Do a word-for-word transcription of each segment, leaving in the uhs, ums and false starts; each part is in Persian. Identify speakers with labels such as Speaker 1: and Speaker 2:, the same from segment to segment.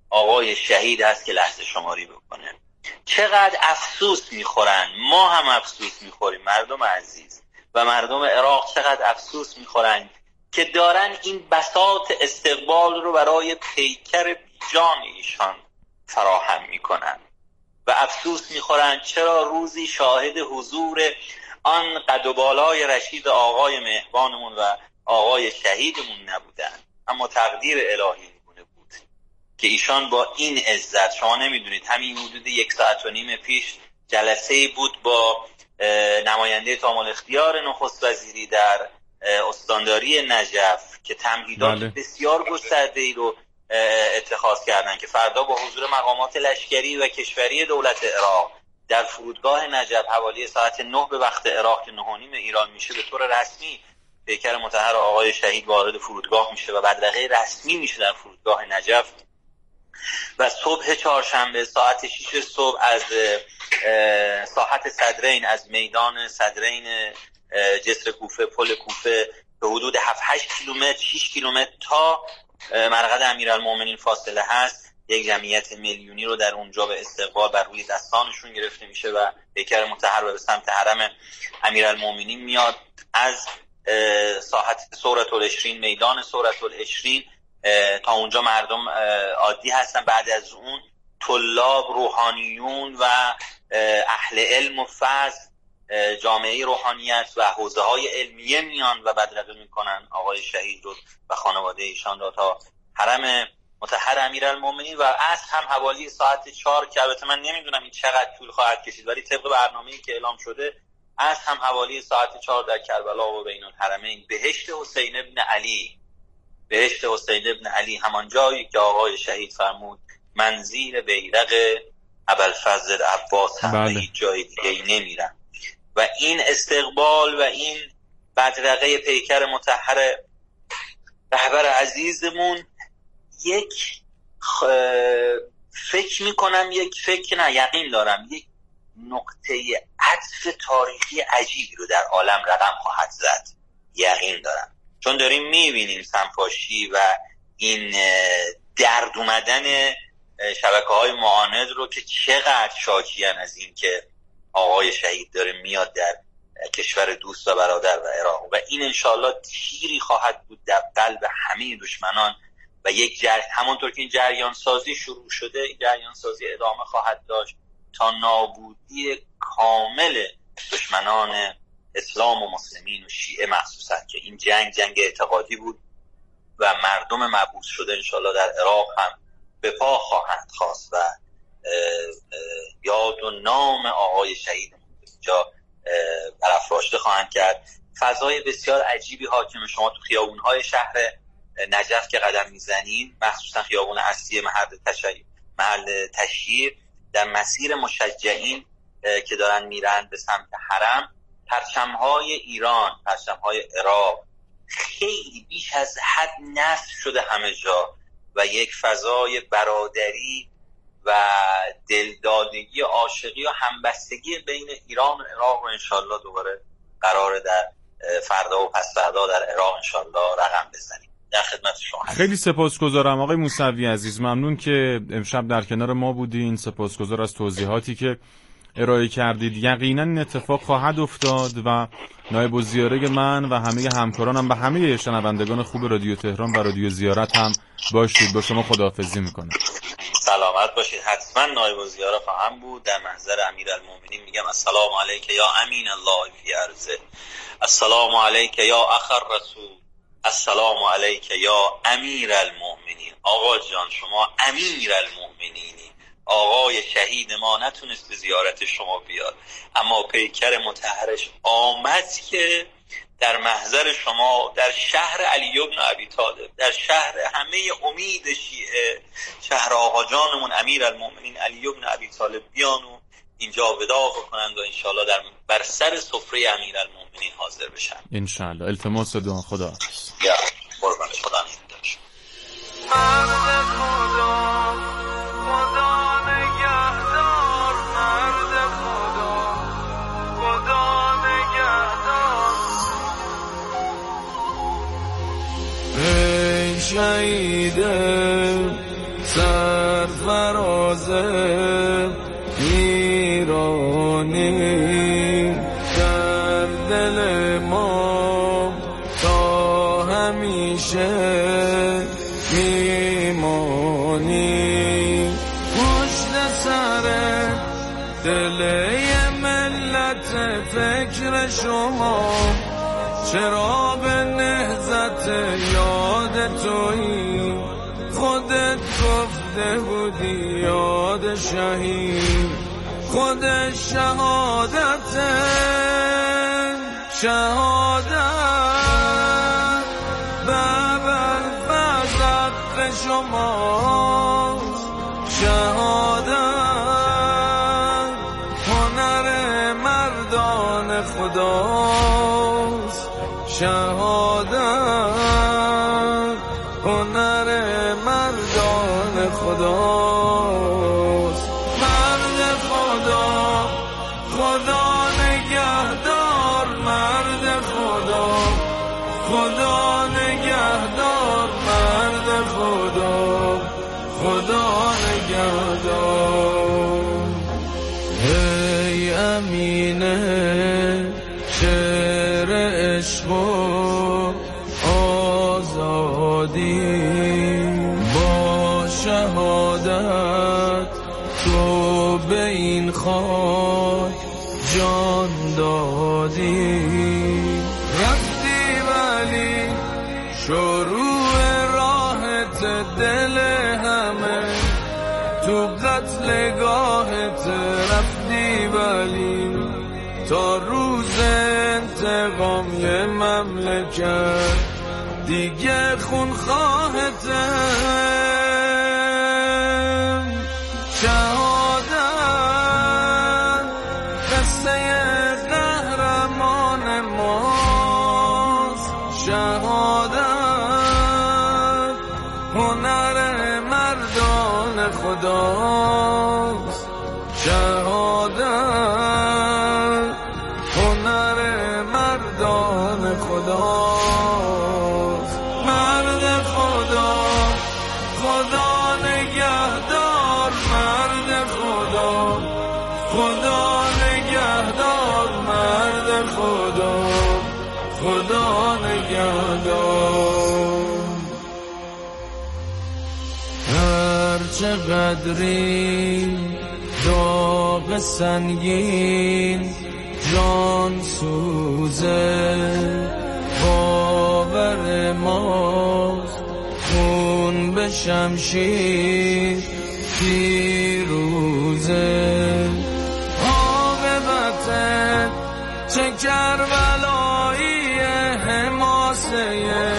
Speaker 1: آقای شهید هست که لحظه شماری بکنه. چقدر افسوس میخورن، ما هم افسوس میخوریم، مردم عزیز و مردم عراق چقدر افسوس میخورن که دارن این بساط استقبال رو برای پیکر جان ایشان فراهم میکنن و افسوس میخورن چرا روزی شاهد حضور آن قد و بالای رشید آقای مهربانمون و آقای شهیدمون نبودن. اما تقدیر الهی میگونه بود که ایشان با این عزت، شما نمیدونید همین حدود یک ساعت و نیم پیش جلسه بود با نماینده تامل اختیار نخست وزیری در استانداری نجف که تمهیدات بله. بسیار گسترده‌ای رو اتخاذ کردن که فردا با حضور مقامات لشکری و کشوری دولت عراق در فرودگاه نجف حوالی ساعت نه به وقت عراق که نه و نیم ایران میشه به طور رسمی پیکر مطهر آقای شهید وارد فرودگاه میشه و بدرقه رسمی میشه در فرودگاه نجف و صبح چهارشنبه ساعت شش صبح از ساحت صدرین، از میدان صدرین جسر کوفه، پل کوفه به حدود هفت هشت کیلومتر شش کیلومتر تا مرقد امیرالمومنین فاصله هست، یک جمعیت میلیونی رو در اونجا به استقبال بر روی دستانشون گرفته میشه و پیکر مطهر به سمت حرم امیرالمومنین میاد. از ساحت سورة العشرین، میدان سورة العشرین تا اونجا مردم عادی هستن. بعد از اون طلاب، روحانیون و اهل علم و فضل، جامعه روحانیت و حوزه های علمیه میان و بدرقه میکنن آقای شهید رو و خانواده ایشان را تا حرم مطهر امیرالمومنین و از هم حوالی ساعت چهار که البته من نمیدونم این چقدر طول خواهد کشید ولی طبق برنامه‌ای که اعلام شده از هم حوالی ساعت چهار در کربلا و بین الحرمین بهشت حسین ابن علی، بهشت حسین ابن علی، همان جایی که آقای شهید فرمود من زیر بیرق ابوالفضل عباس هم به هیچ جای دیگه نمیرم. و این استقبال و این بدرقه پیکر مطهر رهبر عزیزمون یک خ... فکر میکنم یک فکر نه یقین دارم یک نقطه عطف تاریخی عجیبی رو در عالم رقم خواهد زد، یقین دارم، چون داریم میبینیم سنفاشی و این درد اومدن شبکه‌های معاند رو که چقدر شاکیان از این که آقای شهید داره میاد در کشور دوست و برادر و عراق و این انشالله تیری خواهد بود در قلب همه دشمنان و یک جر... همونطور که این جریان سازی شروع شده این جریان سازی ادامه خواهد داشت تا نابودی کامل دشمنان اسلام و مسلمین و شیعه مخصوصا که این جنگ جنگ اعتقادی بود و مردم مبعوث شده انشالله در عراق هم به پا خواهند خواست و اه اه یاد و نام آقای شهید اینجا برافراشته خواهند کرد. فضای بسیار عجیبی حاکم. شما تو خیابون‌های شهر نجف که قدم میزنین، مخصوصا خیابون اصلی محل تشییع محل تشییع در مسیر مشجعین که دارن میرن به سمت حرم، پرچم‌های ایران، پرچم‌های عراق خیلی بیش از حد نصب شده همه جا و یک فضای برادری و دلدادگی، عاشقی و همبستگی بین ایران و عراق رو انشالله دوباره قراره در فردا و پس فردا در عراق انشالله رقم بزنیم. در خدمت شما هستم.
Speaker 2: خیلی سپاسگزارم آقای موسوی عزیز، ممنون که امشب در کنار ما بودین. سپاسگزار از توضیحاتی که ارائه کردید. یقینا این اتفاق خواهد افتاد و نایب الزیاره من و همه همکارانم و همه شنوندگان خوب رادیو تهران و رادیو زیارت هم باشید. با شما خداحافظی میکنم.
Speaker 1: سلامت باشید. حتما نایب الزیاره خواهم بود. در محضر امیرالمومنین میگم السلام علیک یا امین الله فی ارضه، السلام علیک یا اخ الرسول، السلام علیک یا امیرالمومنین. آقا جان شما امیرالمومنینی. آقای شهید ما نتونست به زیارت شما بیاد اما پیکر مطهرش آمد که در محضر شما در شهر علی بن ابی طالب، در شهر همه امید شیعه، شهر آقا جانمون امیرالمومنین علی بن ابی طالب بیان و اینجا وداع کنند و انشالله در بر سر سفره امیرالمومنین حاضر بشن انشالله.
Speaker 2: التماس دعا. خدا حافظ.
Speaker 1: یا قربان خدا نگهدارش.
Speaker 3: شهید سرفراز ایرانی در دل ما تا همیشه میمانی. پشت سر دل یه ملت فکر شما چراغ نهضت یاد تویی. خودت گفته بودی یاد شهید خود شهادت شهادت ببر فضق شماست. شهادت هنر مردان خداست. شهادت هنر مردان خداست. مرد خدا خدا نگهدار. مرد خدا خدا نگهدار. مرد خدا خدا نگهدار. ای امینه شعر عشق و آزادی با شهادت تو به این خاک جان دادی. رفتی ولی شروع راحت دل همه تو قتلگاهت رفتی ولی تا روز انتقام یه مملکت دیگه خون خواهته. شهادت قصه قهرمان ماست. شهادت هنر مردان خداست. شهادت هنر مردان خداست. مرد خدا خدا نگهدار. مرد خدا خدا نگهدار. مرد خدا خدا نگهدار. هر چقدری داغ سنگین جان سوزه باور ماست. خون به شمشیر پیروزه. عاقبت چه کربلایی حماسه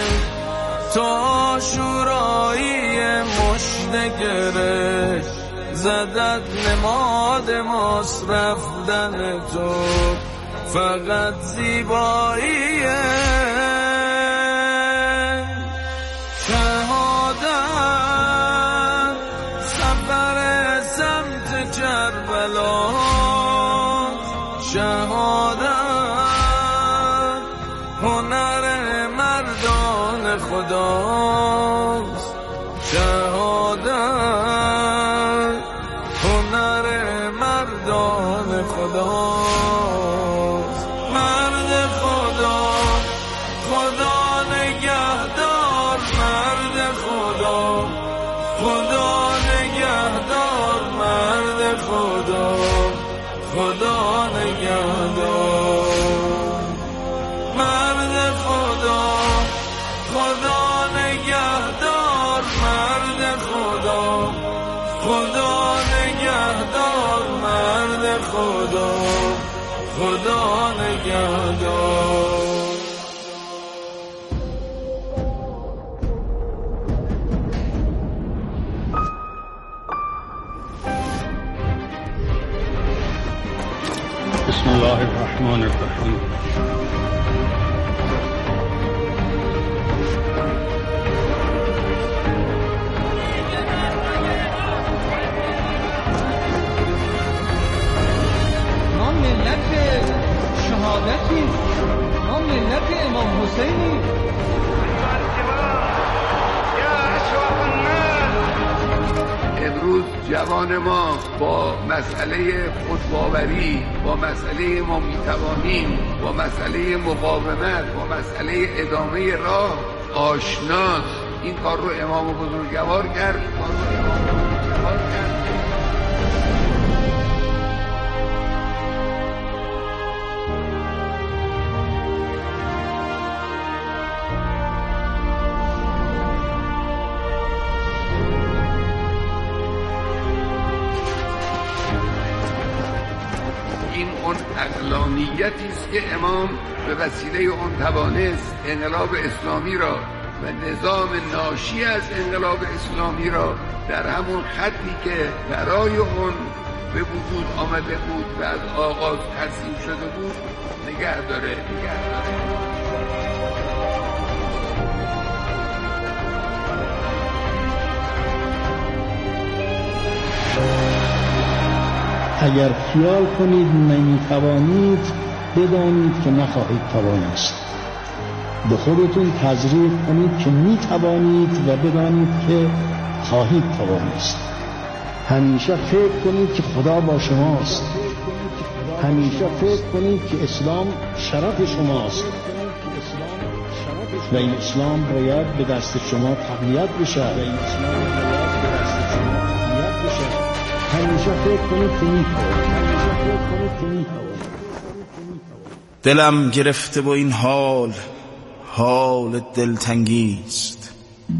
Speaker 3: تا شورایی مشت گرفت زدت نماد ماست. رفتن تو فقط زیباییه. شهادت سفر سمت کربلا. شهادت هنر مردان خداست. شهادت هنر مردان خداست. مرد خدا خدا نگهدار. مرد خدا خدا نگهدار. مرد خدا خدا نگهدار. مرد خدا خدا نگهدار. مرد خدا خدا نگهدار. مرد خدا خدا نگهدار.
Speaker 4: بسم الله الرحمن الرحیم.
Speaker 5: ما ملت شهادتی، ما ملت امام حسینی.
Speaker 6: يا أشرف الناس امروز جوان ما با مسئله خودباوری، با مسئله ما میتوانیم، با مسئله مقاومت، با مسئله ادامه راه آشناست. این کار رو امام بزرگوار کرد. کار رو امام بزرگوار کرد. این اون عقلانیتی است که امام به وسیله اون توانست انقلاب اسلامی را و نظام ناشی از انقلاب اسلامی را در همون خطی که برای اون به وجود آمده بود و از آغاز ترسیم شده بود نگه داره نگه داره.
Speaker 7: اگر خیال کنید نمیتوانید بدانید که نخواهید توانست. به خودتون تزریق کنید که میتوانید و بدانید که خواهید توانست. همیشه فکر کنید که خدا با شماست. همیشه فکر کنید که اسلام شرف شماست و این اسلام باید به دست شما تقویت بشه. و این اسلام باید به دست شما تقویت بشه. همیشه فکر کنید که میتوانید. همیشه فکر کنید که میتوانید.
Speaker 8: دلم گرفته با این حال، حال دلتنگیست.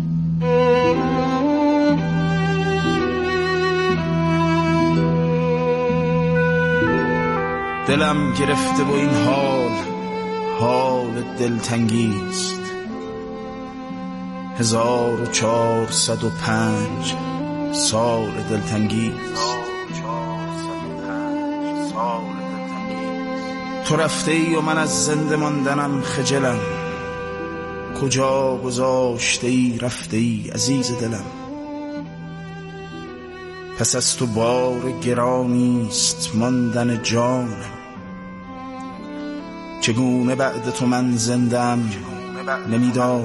Speaker 8: دلم گرفته با این حال، حال دلتنگیست. هزار و چهارصد و پنج سال دلتنگیست. تو رفته ای و من از زنده ماندنم خجلم. کجا گذاشته ای رفته ای عزیز دلم. پس از تو بار گرانیست ماندن جانم. چگونه بعد تو من زندم نمیدانم.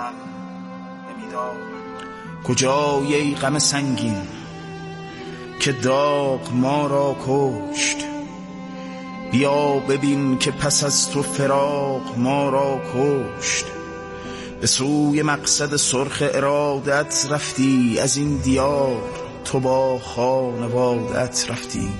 Speaker 8: کجای ای غم سنگین که داغ ما را کشت. بیا ببین که پس از تو فراق ما را کشت. به سوی مقصد سرخ ارادت رفتی. از این دیار تو با خانوادت رفتی.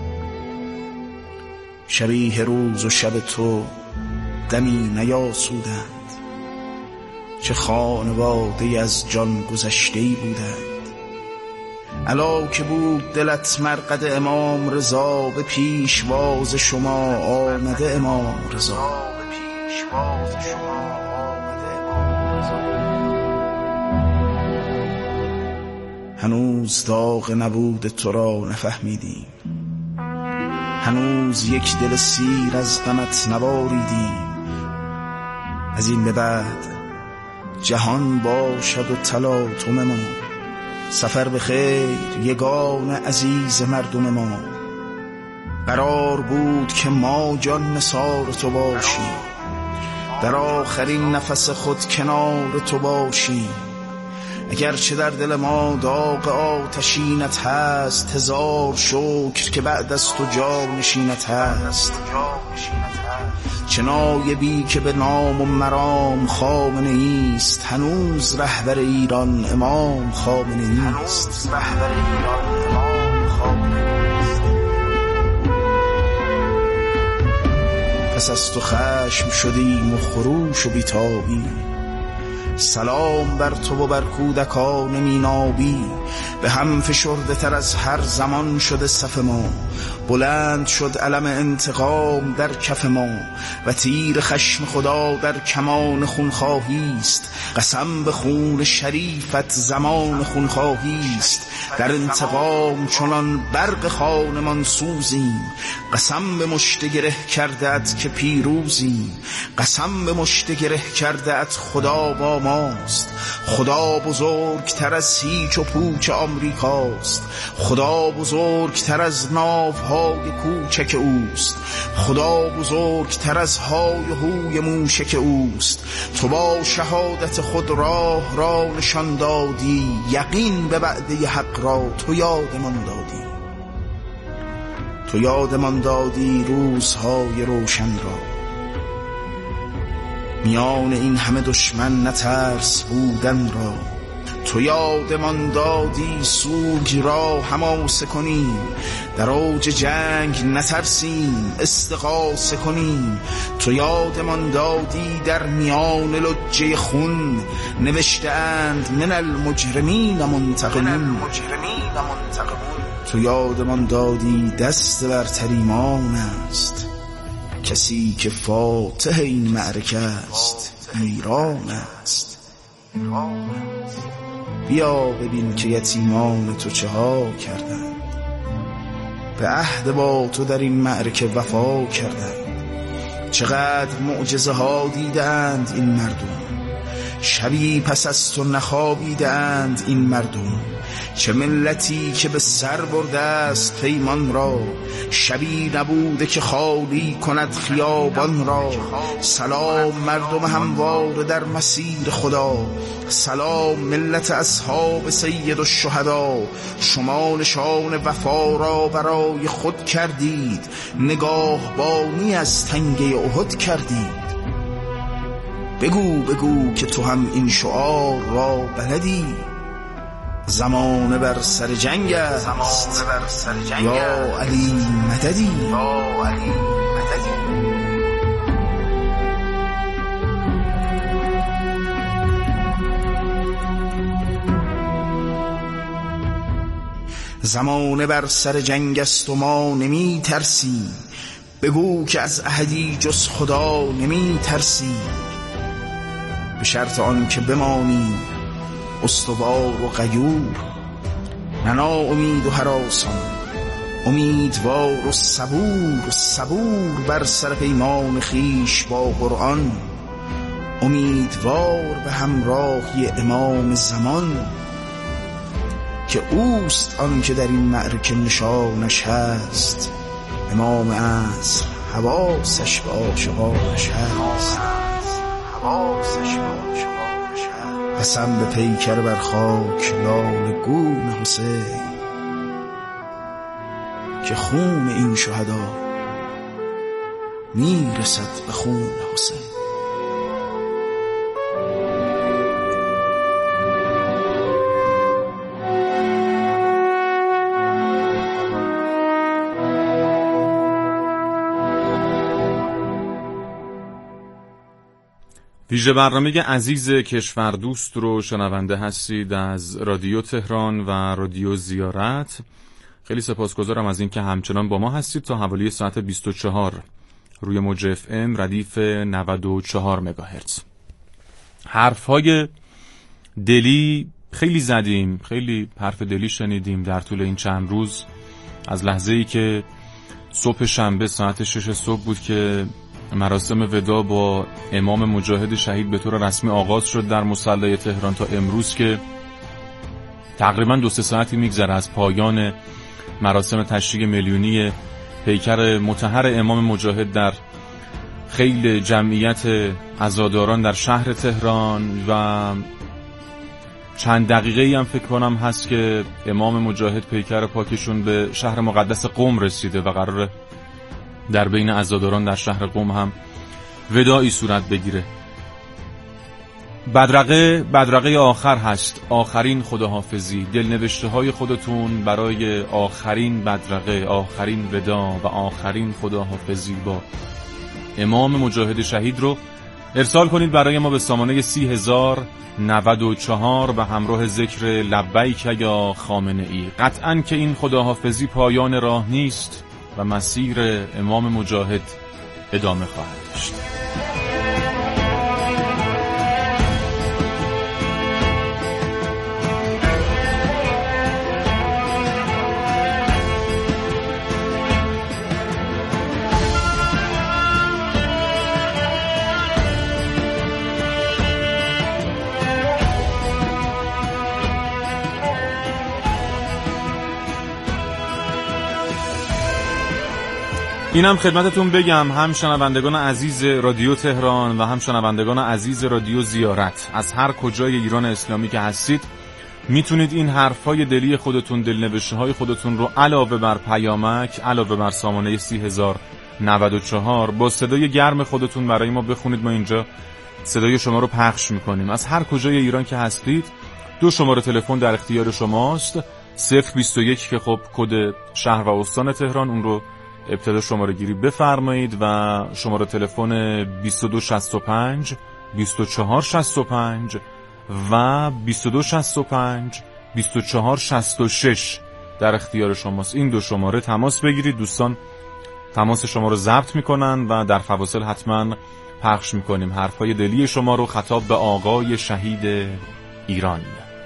Speaker 8: شبیه روز و شب تو دمی نیاسودند. چه خانواده از جان گذشته‌ای بودند. علا که بود دلت مرقد امام رضا. به پیشواز شما آمده امام رضا. به پیشواز شما آمده امام رضا. هنوز داغ نبود تو را نفهمیدیم. هنوز یک دل سیر از غمت نباریدیم. از این به بعد جهان باشد و تلاطم ما. سفر به خیر یگان عزیز مردم ما. قرار بود که ما جان نثار تو باشیم. در آخرین نفس خود کنار تو باشیم. اگرچه در دل ما داغ آتشینت هست. هزار شکر که بعد از تو جانشینت هست. چه نایبی که به نام و مرام خامنه ایست. هنوز رهبر ایران امام خامنه ایست. رهبر ایران امام خامنه ایست. پس از تو خشم شدیم و خروش و بیتابی. سلام بر تو و بر کودکان مینابی. به هم فشرده تر از هر زمان شده صف ما. بلند شد علم انتقام در کف ما. و تیر خشم خدا در کمان خونخواهی است. قسم به خون شریفت زمان خونخواهی است. در انتقام چنان برق خانمان سوزیم. قسم به مشت گره کرده ات که پیروزیم. قسم به مشت گره کرده ات خدا با ماست. خدا بزرگتر از هیچ و پوچ آمریکاست. خدا بزرگتر از ناوهای کوچک اوست. خدا بزرگتر از های هوی موشک اوست. تو با شهادت خود راه را نشان دادی، یقین به وعده حق را تو یادمان دادی. تو یادمان دادی روزهای روشن را، میان این همه دشمن نترس بودن را. تو یادمان دادی سوگ را حماسه کنیم، در اوج جنگ نترسیم استغاثه کنیم. تو یادمان دادی در میان لجه خون نوشته اند من المجرمین منتقمون. تو یادمان دادی دست برتر ایمان است، کسی که فاتح این معرکه است ایران است. بیا ببین که یتیمان تو چه ها کردند، به عهد با تو در این معرکه وفا کردند. چقدر معجزه ها دیدند این مردم، شبی پس از تو نخوابیدند این مردم. چه ملتی که به سر برده است پیمان را، شبی نبوده که خالی کند خیابان را. سلام مردم هموار در مسیر خدا، سلام ملت اصحاب سید الشهدا. شما نشان وفا را برای خود کردید، نگاهبانی از تنگه احد کردید. بگو بگو که تو هم این شعار را بلدی، زمانه بر سر جنگ است، یا علی مددی. زمانه بر سر جنگ است و ما نمی ترسیم، بگو که از احدی جز خدا نمی ترسیم. به شرط آن که بمانیم استوار و غیور، ننا امید و هراسان، امیدوار و صبور. صبور بر سر پیمان خیش با قرآن، امیدوار به همراهی امام زمان، که اوست آن که در این معرکه نشانش هست. امام عصر حواسش به عاشقانش هست، حواسش به عاشقانش هست. قسم به پیکر بر خاک لال گون حسین، که خون این شهدا میرسد به خون حسین.
Speaker 2: ویژه برنامه عزیز کشور دوست رو شنونده هستید از رادیو تهران و رادیو زیارت. خیلی سپاسگزارم از اینکه همچنان با ما هستید تا حوالی ساعت بیست و چهار روی موج اف ام ردیف نود و چهار مگاهرتز. حرفهای دلی خیلی زدیم، خیلی حرف دلی شنیدیم در طول این چند روز، از لحظه‌ای که صبح شنبه ساعت شش صبح بود که مراسم وداع با امام مجاهد شهید به طور رسمی آغاز شد در مصلی تهران، تا امروز که تقریبا دو سه ساعتی میگذره از پایان مراسم تشییع میلیونی پیکر مطهر امام مجاهد در خیل جمعیت عزاداران در شهر تهران. و چند دقیقه‌ای هم فکر کنم هست که امام مجاهد پیکر پاکشون به شهر مقدس قم رسیده و قراره در بین عزاداران در شهر قم هم وداعی صورت بگیره. بدرقه بدرقه آخر هست، آخرین خداحافظی، دلنوشته های خودتون برای آخرین بدرقه، آخرین وداع و آخرین خداحافظی با امام مجاهد شهید رو ارسال کنید برای ما به سامانه سی هزار نود و چهار به همراه ذکر لبیک یا خامنه ای. قطعاً که این خداحافظی پایان راه نیست و مسیر امام مجاهد ادامه خواهد داشت. اینم خدمتتون بگم هم شنوندگان عزیز رادیو تهران و هم شنوندگان عزیز رادیو زیارت، از هر کجای ایران اسلامی که هستید میتونید این حرفای دلی خودتون، دلنوشته های خودتون رو علاوه بر پیامک، علاوه بر سامانه سی هزار و نود و چهار با صدای گرم خودتون برای ما بخونید. ما اینجا صدای شما رو پخش میکنیم. از هر کجای ایران که هستید دو شماره تلفن در اختیار شماست، صفر بیست و یک که خب کد شهر و استان تهران، اون رو ابتدا شماره گیری بفرمایید، و شماره تلفن بیست و دو شصت و پنج بیست و چهار شصت و پنج و بیست و دو شصت و پنج بیست و چهار شصت و شش در اختیار شماست. این دو شماره تماس بگیرید. دوستان تماس شما رو ضبط میکنن و در فواصل حتما پخش میکنیم حرفای دلی شما رو خطاب به آقای شهید ایران.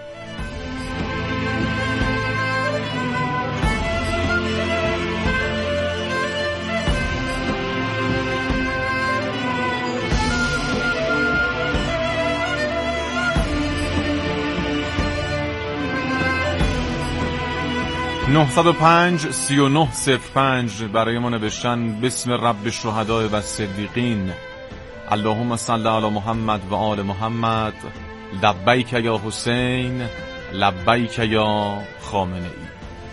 Speaker 2: نه صفر پنج سه نه صفر پنج برای ما نوشتن بسم رب الشهداء و الصدیقین اللهم صل علی محمد و آل محمد لبیک یا حسین لبیک یا خامنه ای.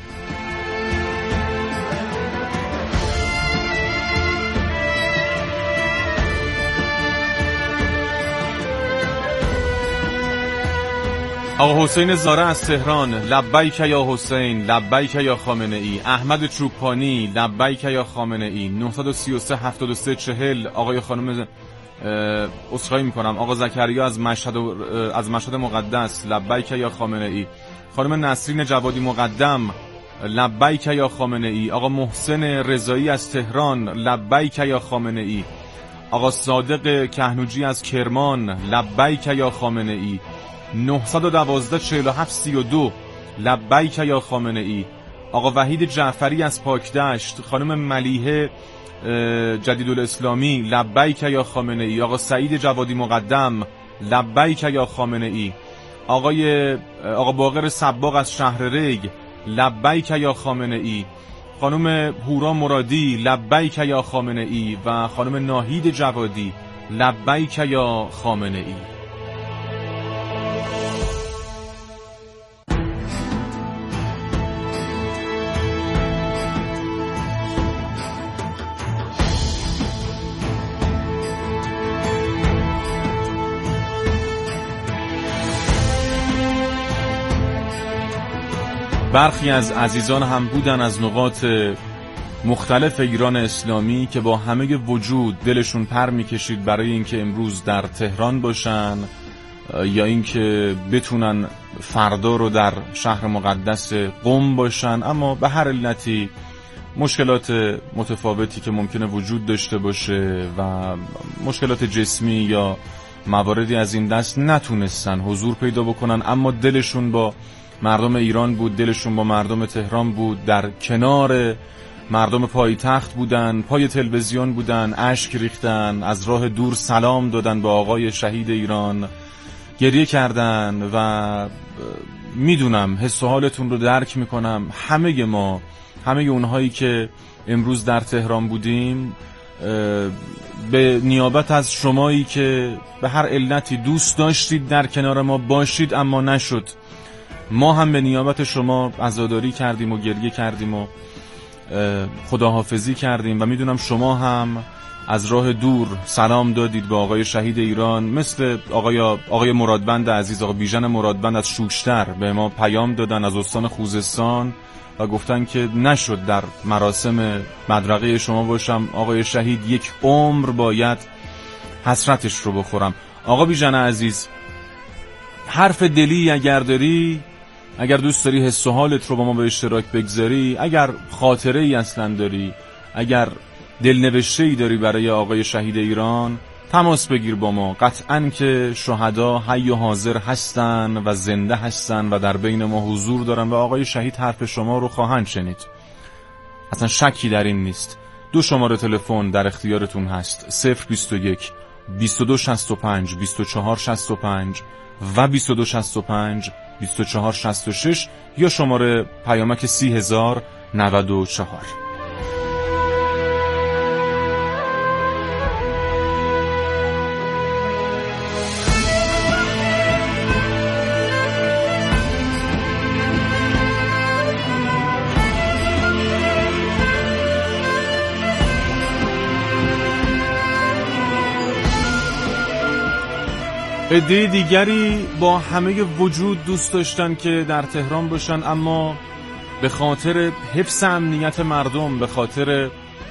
Speaker 2: آقا حسین زاره از تهران لبیک یا حسین لبیک یا خامنه ای. احمد چوپانی لبیک یا خامنه ای. نه سه سه هفتاد و سه چهل آقای خانم عذرخواهی میکنم آقا زکریا از مشهد از مشهد مقدس لبیک یا خامنه ای. خانم نسرین جوادی مقدم لبیک یا خامنه ای. آقا محسن رضایی از تهران لبیک یا خامنه ای. آقا صادق کهنوجی از کرمان لبیک یا خامنه ای. نه یک دو چهل و هفت سی و دو لبیک یا خامنه ای. آقا وحید جعفری از پاکدشت. خانم ملیحه جدیدالاسلامی لبیک یا خامنه ای. آقا سعید جوادی مقدم لبیک یا خامنه ای. آقای آقا باقر صباغ از شهر ریگ لبیک یا خامنه ای. خانم هورا مرادی لبیک یا خامنه ای و خانم ناهید جوادی لبیک یا خامنه ای. برخی از عزیزان هم بودن از نقاط مختلف ایران اسلامی که با همه وجود دلشون پر میکشید برای اینکه امروز در تهران باشن یا اینکه بتونن فردا رو در شهر مقدس قم باشن، اما به هر علتی مشکلات متفاوتی که ممکنه وجود داشته باشه و مشکلات جسمی یا مواردی از این دست نتونستن حضور پیدا بکنن، اما دلشون با مردم ایران بود، دلشون با مردم تهران بود، در کنار مردم پایتخت بودن، پای تلویزیون بودن، اشک ریختن، از راه دور سلام دادن به آقای شهید ایران، گریه کردن و میدونم حس و حالتون رو درک میکنم. همه ما، همه اونهایی که امروز در تهران بودیم، به نیابت از شمایی که به هر علتی دوست داشتید در کنار ما باشید اما نشد، ما هم به نیابت شما عزاداری کردیم و گریه کردیم و خداحافظی کردیم و میدونم شما هم از راه دور سلام دادید به آقای شهید ایران، مثل آقای آقای مرادبند عزیز، آقای بیژن مرادبند از شوشتر به ما پیام دادن از استان خوزستان و گفتن که نشد در مراسم مدرقه شما باشم آقای شهید، یک عمر باید حسرتش رو بخورم. آقا بیژن عزیز، حرف دلی اگر داری، اگر دوست داری حس و حالت رو با ما به اشتراک بگذاری، اگر خاطره ای اصلا داری، اگر دلنوشته ای داری برای آقای شهید ایران، تماس بگیر با ما. قطعاً که شهدا حی و حاضر هستن و زنده هستن و در بین ما حضور دارن و آقای شهید حرف شما رو خواهند شنید، اصلا شکی در این نیست. دو شماره تلفن در اختیارتون هست، صفر بیست و یک بیست و دو شصت و پنج بیست و چهار شصت و پنج و بیست و دو شصت و پنج بیست و چهار شصت و شش یا شماره پیامک سی هزار و نود و چهار. عده دیگری با همه وجود دوست داشتن که در تهران باشن، اما به خاطر حفظ امنیت مردم، به خاطر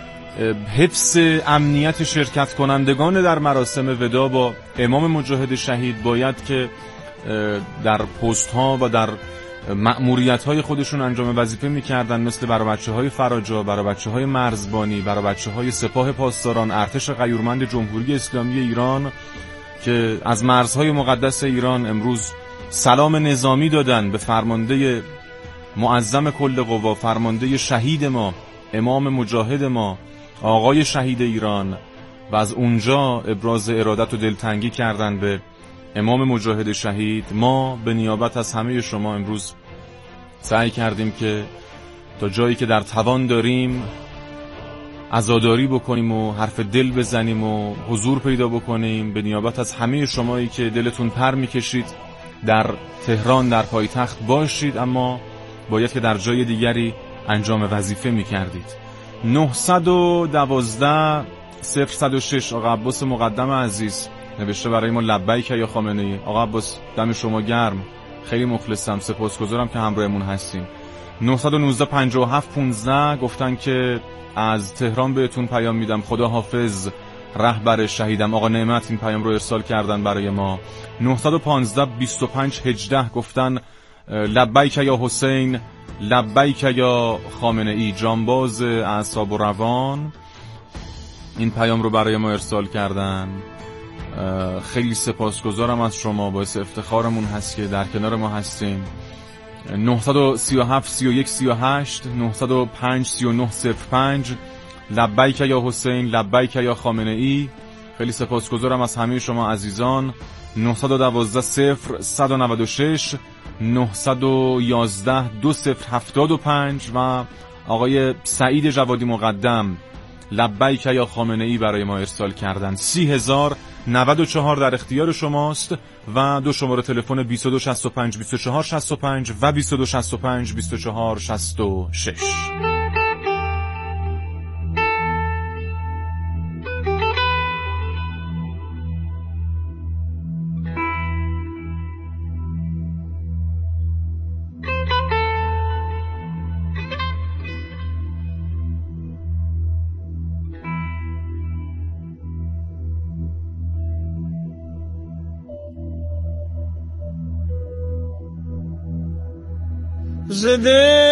Speaker 2: حفظ امنیت شرکت کنندگان در مراسم وداع با امام مجاهد شهید باید که در پست ها و در مأموریت های خودشون انجام وظیفه میکردن، مثل برای بچه های فراجا، برای بچه های مرزبانی، برای بچه های سپاه پاسداران، ارتش غیورمند جمهوری اسلامی ایران که از مرزهای مقدس ایران امروز سلام نظامی دادن به فرمانده معظم کل قوا، فرمانده شهید ما، امام مجاهد ما، آقای شهید ایران، و از اونجا ابراز ارادت و دلتنگی کردن به امام مجاهد شهید. ما به نیابت از همه شما امروز سعی کردیم که تا جایی که در توان داریم عزاداری بکنیم و حرف دل بزنیم و حضور پیدا بکنیم. به نیابت از همه شمایی که دلتون پر میکشید در تهران، در پایتخت باشید، اما باید که در جای دیگری انجام وظیفه میکردید. نهصد و دوازده صفر صد و شش آقا عباس مقدم عزیز نوشته برای ما لبیک یا خامنه ای. آقا عباس دم شما گرم، خیلی مخلصم، سپاسگزارم که همراهمون هستیم. نهصد و نوزده پنجاه و هفت پانزده گفتن که از تهران بهتون پیام میدم، خدا حافظ رهبر شهیدم. آقا نعمت این پیام رو ارسال کردن برای ما. نهصد و پانزده بیست و پنج هجده گفتن لبیک یا حسین، لبیک یا خامنه ای. جانباز اعصاب و روان این پیام رو برای ما ارسال کردن. خیلی سپاسگزارم از شما، باعث افتخارمون هست که در کنار ما هستین. نهصد و سی و هفت سی و یک سی و هشت نهصد و پنج سی و نه صفر پنج لبیک یا حسین، لبیک یا خامنه ای. خیلی سپاسگزارم از همه شما عزیزان. نهصد و دوازده صفر صد و نود و شش نهصد و یازده دو صفر هفتاد و پنج و آقای سعید جوادی مقدم لبیک یا خامنه ای برای ما ارسال کردن. سی هزار نود و چهار در اختیار شماست و دو شماره تلفن بیست و دو شصت و پنج بیست و چهار شصت و پنج و بیست و دو شصت و پنج بیست و چهار شصت و شش.
Speaker 3: زدل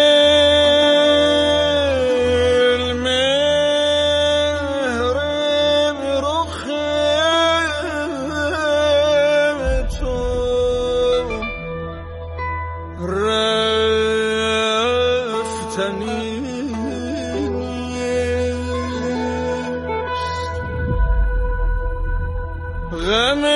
Speaker 3: مهر رخ تو رفتنی غم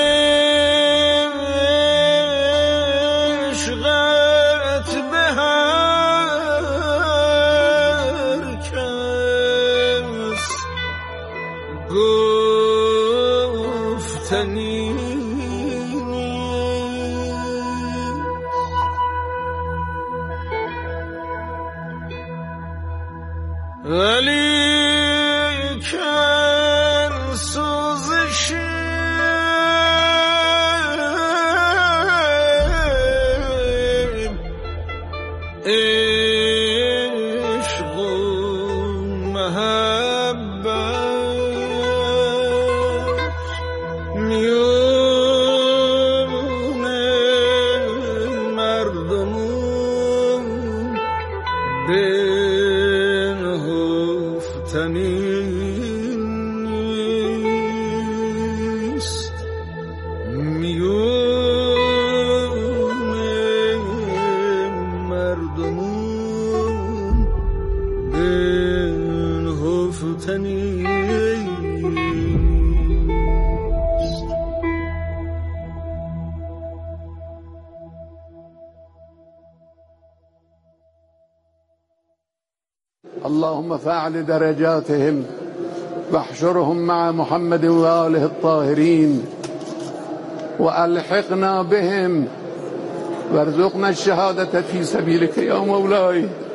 Speaker 3: ولیکن سوزش عشق و محبت میون مردمون به نیست، میون مردمون به نهفتنی است.
Speaker 6: اللهم فاعل درجاتهم واحشرهم مع محمد وآله الطاهرين وألحقنا بهم وارزقنا الشهادة في سبيلك يا مولاي.